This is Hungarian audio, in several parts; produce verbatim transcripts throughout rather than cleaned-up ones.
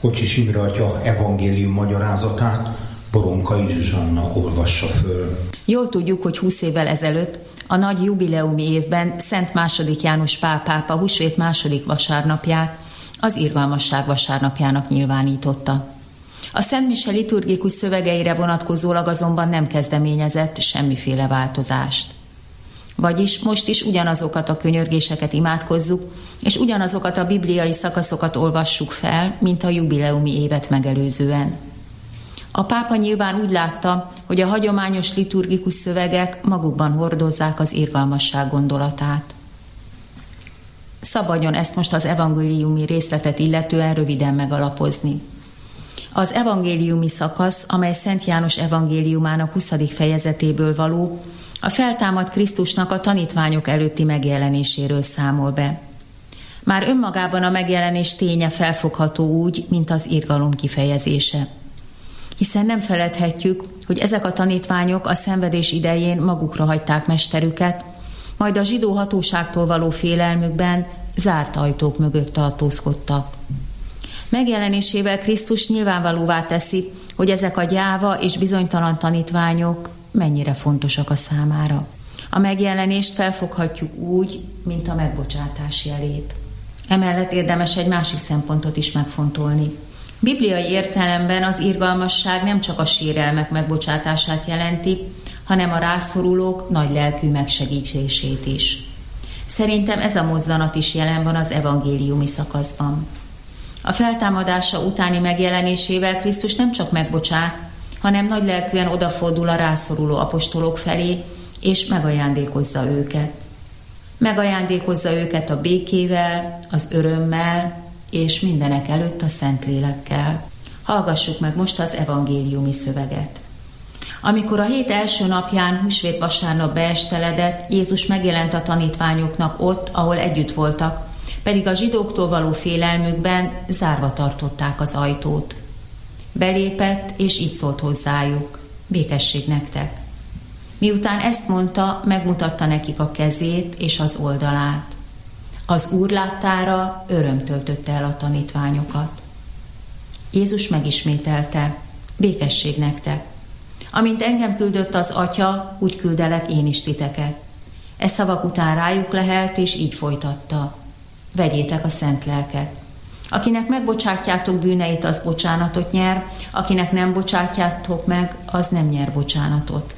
Kocsis Imre atya evangélium magyarázatát Boronkai Zsuzsanna olvassa föl. Jól tudjuk, hogy húsz évvel ezelőtt, a nagy jubileumi évben Szent második János Pál pápa húsvét második vasárnapját az irgalmasság vasárnapjának nyilvánította. A Szent Mise liturgikus szövegeire vonatkozólag azonban nem kezdeményezett semmiféle változást. Vagyis most is ugyanazokat a könyörgéseket imádkozzuk, és ugyanazokat a bibliai szakaszokat olvassuk fel, mint a jubileumi évet megelőzően. A pápa nyilván úgy látta, hogy a hagyományos liturgikus szövegek magukban hordozzák az irgalmasság gondolatát. Szabadjon ezt most az evangéliumi részletet illetően röviden megalapozni. Az evangéliumi szakasz, amely Szent János evangéliumának huszadik fejezetéből való, a feltámadt Krisztusnak a tanítványok előtti megjelenéséről számol be. Már önmagában a megjelenés ténye felfogható úgy, mint az irgalom kifejezése. Hiszen nem feledhetjük, hogy ezek a tanítványok a szenvedés idején magukra hagyták mesterüket, majd a zsidó hatóságtól való félelmükben zárt ajtók mögött tartózkodtak. Megjelenésével Krisztus nyilvánvalóvá teszi, hogy ezek a gyáva és bizonytalan tanítványok mennyire fontosak a számára. A megjelenést felfoghatjuk úgy, mint a megbocsátás jelét. Emellett érdemes egy másik szempontot is megfontolni. Bibliai értelemben az irgalmasság nem csak a sérelmek megbocsátását jelenti, hanem a rászorulók nagy lelkű megsegítését is. Szerintem ez a mozzanat is jelen van az evangéliumi szakaszban. A feltámadása utáni megjelenésével Krisztus nem csak megbocsát, hanem nagy lelkűen odafordul a rászoruló apostolok felé, és megajándékozza őket. Megajándékozza őket a békével, az örömmel, és mindenek előtt a Szentlélekkel. Hallgassuk meg most az evangéliumi szöveget. Amikor a hét első napján, húsvét vasárnap beesteledett, Jézus megjelent a tanítványoknak ott, ahol együtt voltak, pedig a zsidóktól való félelmükben zárva tartották az ajtót. Belépett, és így szólt hozzájuk: békesség nektek. Miután ezt mondta, megmutatta nekik a kezét és az oldalát. Az Úr láttára öröm töltötte el a tanítványokat. Jézus megismételte: békesség nektek. Amint engem küldött az Atya, úgy küldelek én is titeket. E szavak után rájuk lehelt, és így folytatta: vegyétek a szent lelket. Akinek megbocsátjátok bűneit, az bocsánatot nyer, akinek nem bocsátjátok meg, az nem nyer bocsánatot.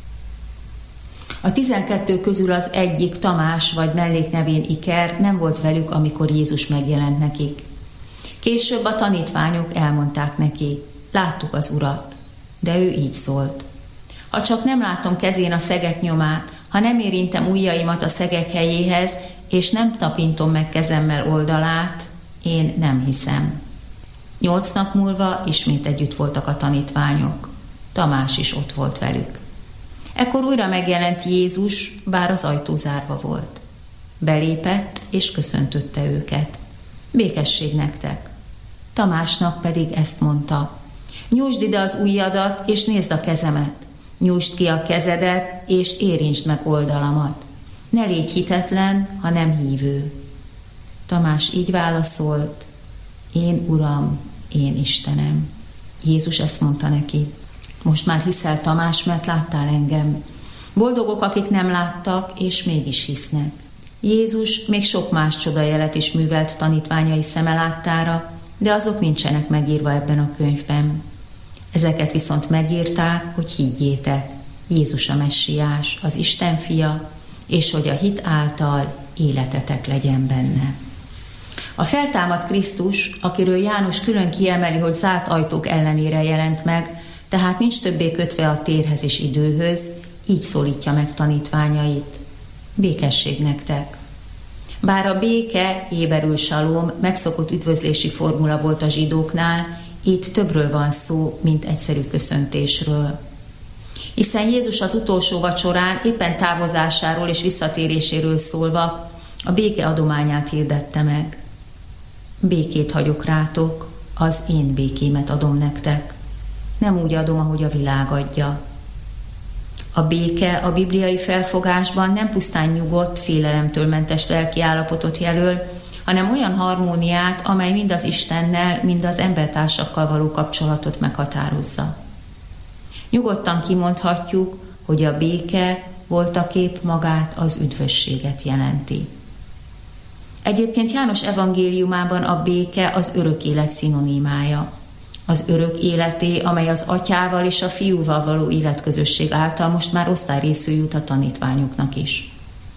A tizenkettő közül az egyik, Tamás vagy melléknevén Iker nem volt velük, amikor Jézus megjelent nekik. Később a tanítványok elmondták neki: láttuk az Urat. De ő így szólt: ha csak nem látom kezén a szegek nyomát, ha nem érintem ujjaimat a szegek helyéhez, és nem tapintom meg kezemmel oldalát, én nem hiszem. Nyolc nap múlva ismét együtt voltak a tanítványok. Tamás is ott volt velük. Ekkor újra megjelent Jézus, bár az ajtó zárva volt. Belépett, és köszöntötte őket: békesség nektek. Tamásnak pedig ezt mondta: nyújtsd ide az ujjadat, és nézd a kezemet. Nyújtsd ki a kezedet, és érintsd meg oldalamat. Ne légy hitetlen, hanem hívő. Tamás így válaszolt: én Uram, én Istenem. Jézus ezt mondta neki: most már hiszel, Tamás, mert láttál engem. Boldogok, akik nem láttak, és mégis hisznek. Jézus még sok más csodajelet is művelt tanítványai szeme láttára, de azok nincsenek megírva ebben a könyvben. Ezeket viszont megírták, hogy higgyétek: Jézus a Messiás, az Isten fia, és hogy a hit által életetek legyen benne. A feltámadt Krisztus, akiről János külön kiemeli, hogy zárt ajtók ellenére jelent meg, tehát nincs többé kötve a térhez és időhöz, így szólítja meg tanítványait: békesség nektek. Bár a béke, héberül salom, megszokott üdvözlési formula volt a zsidóknál, itt többről van szó, mint egyszerű köszöntésről. Hiszen Jézus az utolsó vacsorán éppen távozásáról és visszatéréséről szólva a béke adományát hirdette meg. Békét hagyok rátok, az én békémet adom nektek. Nem úgy adom, ahogy a világ adja. A béke a bibliai felfogásban nem pusztán nyugodt, félelemtől mentes lelki állapotot jelöl, hanem olyan harmóniát, amely mind az Istennel, mind az embertársakkal való kapcsolatot meghatározza. Nyugodtan kimondhatjuk, hogy a béke voltaképp magát, az üdvösséget jelenti. Egyébként János evangéliumában a béke az örök élet szinonimája. Az örök életé, amely az atyával és a fiúval való életközösség által most már osztályrészű jut a tanítványoknak is.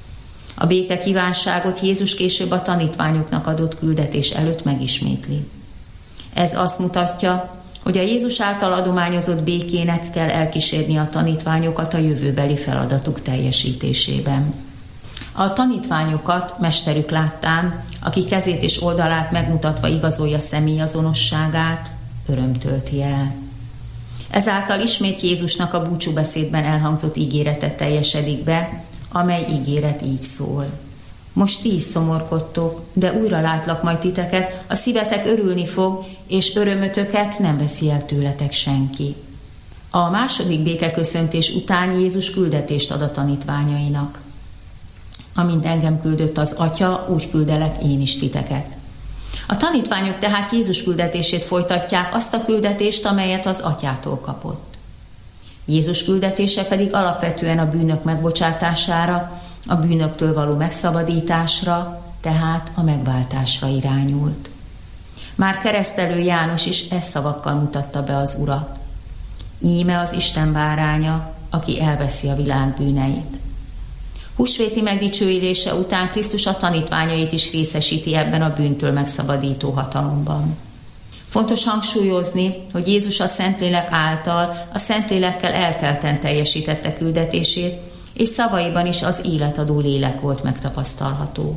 A béke kívánságot Jézus később a tanítványoknak adott küldetés előtt megismétli. Ez azt mutatja, hogy a Jézus által adományozott békének kell elkísérni a tanítványokat a jövőbeli feladatuk teljesítésében. A tanítványokat mesterük láttán, aki kezét és oldalát megmutatva igazolja személyazonosságát, öröm tölti el. Ezáltal ismét Jézusnak a búcsúbeszédben elhangzott ígérete teljesedik be, amely ígéret így szól. Most ti is szomorkodtok, de újra látlak majd titeket, a szívetek örülni fog, és örömötöket nem veszi el tőletek senki. A második békeköszöntés után Jézus küldetést ad a tanítványainak. Amint engem küldött az Atya, úgy küldelek én is titeket. A tanítványok tehát Jézus küldetését folytatják, azt a küldetést, amelyet az Atyától kapott. Jézus küldetése pedig alapvetően a bűnök megbocsátására, a bűnöktől való megszabadításra, tehát a megváltásra irányult. Már keresztelő János is e szavakkal mutatta be az Urat. Íme az Isten báránya, aki elveszi a világ bűneit. Húsvéti megdicsőülése után Krisztus a tanítványait is részesíti ebben a bűntől megszabadító hatalomban. Fontos hangsúlyozni, hogy Jézus a Szentlélek által, a Szentlélekkel eltelten teljesítette küldetését, és szavaiban is az életadó lélek volt megtapasztalható.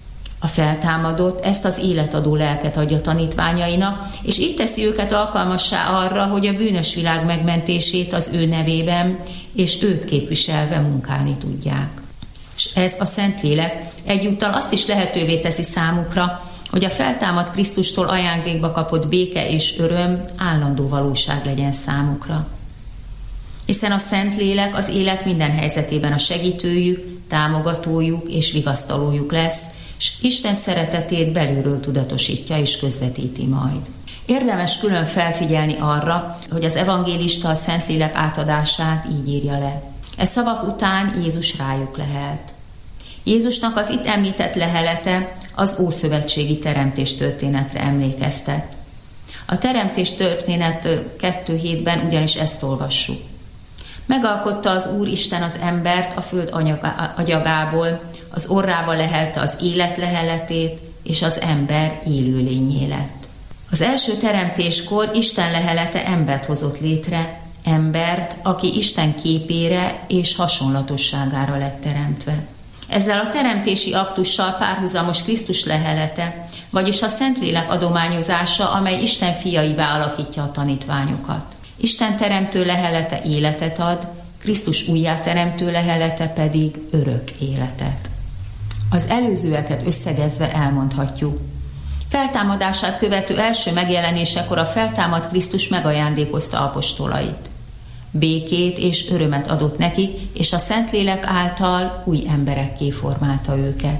A feltámadott ezt az életadó lelket adja tanítványainak, és így teszi őket alkalmassá arra, hogy a bűnös világ megmentését az ő nevében és őt képviselve munkálni tudják. És ez a Szentlélek egyúttal azt is lehetővé teszi számukra, hogy a feltámadt Krisztustól ajándékba kapott béke és öröm állandó valóság legyen számukra. Hiszen a Szentlélek az élet minden helyzetében a segítőjük, támogatójuk és vigasztalójuk lesz, és Isten szeretetét belülről tudatosítja és közvetíti majd. Érdemes külön felfigyelni arra, hogy az evangélista a Szentlélek átadását így írja le. E szavak után Jézus rájuk lehelt. Jézusnak az itt említett lehelete az ószövetségi teremtés történetre emlékeztet. A teremtés történet kettő hétben ugyanis ezt olvassuk. Megalkotta az Úr Isten az embert a föld agyagából, az orrába lehelte az élet leheletét, és az ember élőlényé lett. Az első teremtéskor Isten lehelete embert hozott létre, embert, aki Isten képére és hasonlatosságára lett teremtve. Ezzel a teremtési aktussal párhuzamos Krisztus lehelete, vagyis a Szentlélek adományozása, amely Isten fiaivá alakítja a tanítványokat. Isten teremtő lehelete életet ad, Krisztus újjáteremtő lehelete pedig örök életet. Az előzőeket összegezve elmondhatjuk. Feltámadását követő első megjelenésekor a feltámadt Krisztus megajándékozta apostolait. Békét és örömet adott nekik, és a Szentlélek által új emberekké formálta őket.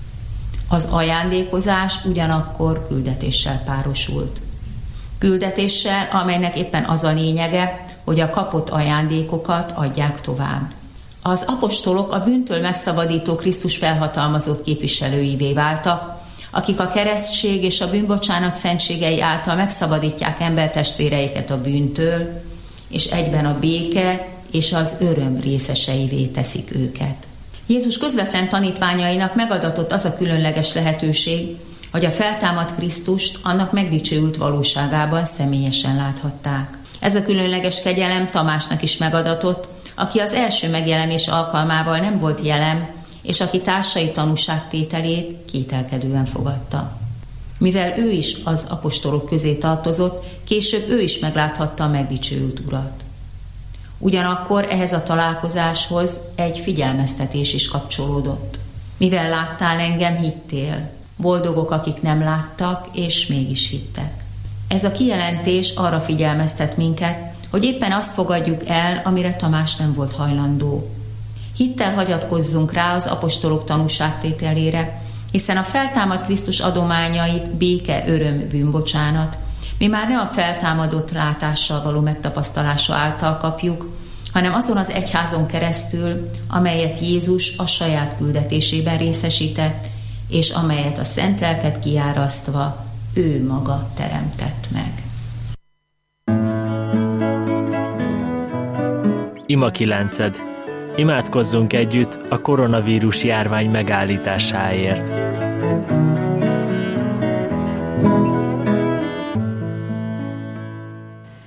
Az ajándékozás ugyanakkor küldetéssel párosult. Küldetéssel, amelynek éppen az a lényege, hogy a kapott ajándékokat adják tovább. Az apostolok a bűntől megszabadító Krisztus felhatalmazott képviselőivé váltak, akik a keresztség és a bűnbocsánat szentségei által megszabadítják embertestvéreiket a bűntől, és egyben a béke és az öröm részeseivé teszik őket. Jézus közvetlen tanítványainak megadatott az a különleges lehetőség, hogy a feltámadt Krisztust annak megdicsőült valóságában személyesen láthatták. Ez a különleges kegyelem Tamásnak is megadatott, aki az első megjelenés alkalmával nem volt jelen, és aki társai tanúságtételét kételkedően fogadta. Mivel ő is az apostolok közé tartozott, később ő is megláthatta a megdicsőült Urat. Ugyanakkor ehhez a találkozáshoz egy figyelmeztetés is kapcsolódott. Mivel láttál engem, hittél. Boldogok, akik nem láttak, és mégis hittek. Ez a kijelentés arra figyelmeztet minket, hogy éppen azt fogadjuk el, amire Tamás nem volt hajlandó. Hittel hagyatkozzunk rá az apostolok tanúságtételére, hiszen a feltámadt Krisztus adományait béke, öröm, bűnbocsánat mi már ne a feltámadott látással való megtapasztalása által kapjuk, hanem azon az egyházon keresztül, amelyet Jézus a saját küldetésében részesített, és amelyet a szent lelket kiárasztva ő maga teremtett meg. Ima kilenced. Imádkozzunk együtt a koronavírus járvány megállításáért.